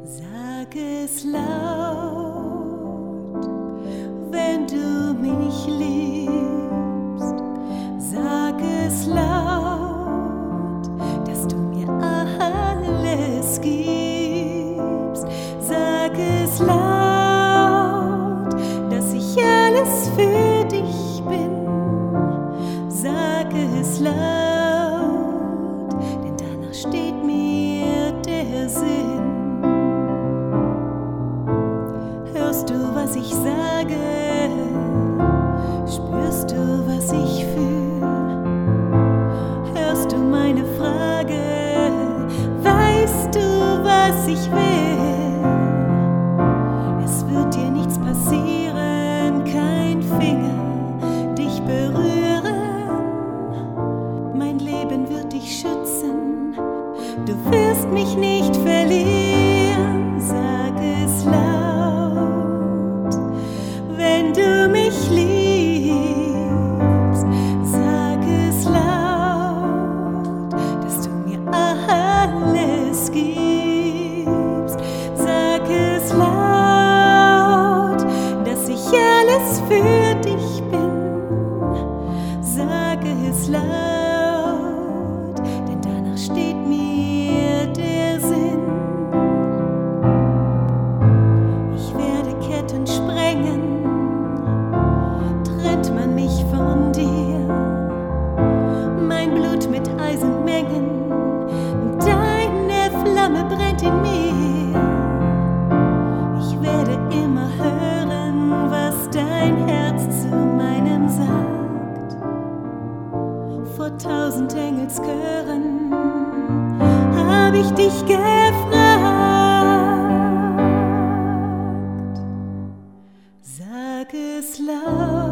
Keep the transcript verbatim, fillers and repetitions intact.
Sag es laut, wenn du mich liebst. Sag es laut, dass du mir alles gibst. Sag es laut, dass ich alles für dich bin. Sag es laut, denn danach steht mir der Sinn. Hörst du, was ich sage? Spürst du, was ich fühl? Hörst du meine Frage? Weißt du, was ich will? Es wird dir nichts passieren, kein Finger dich berühren. Mein Leben wird dich schützen, du wirst mich nicht verlieren. Sag es laut, wenn du mich liebst. Sag es laut, dass du mir alles gibst. Sag es laut, dass ich alles für dich bin. Sag es laut, denn danach steht mir der Sinn. Ich werde Ketten sprengen, trennt man mich von dir. Mein Blut mit Eisen mengen, deine Flamme brennt in mir. Ich werde immer hören, was dein Herz zu meinem sagt. Vor tausend Engelschören hab ich dich gefragt. Sag es laut.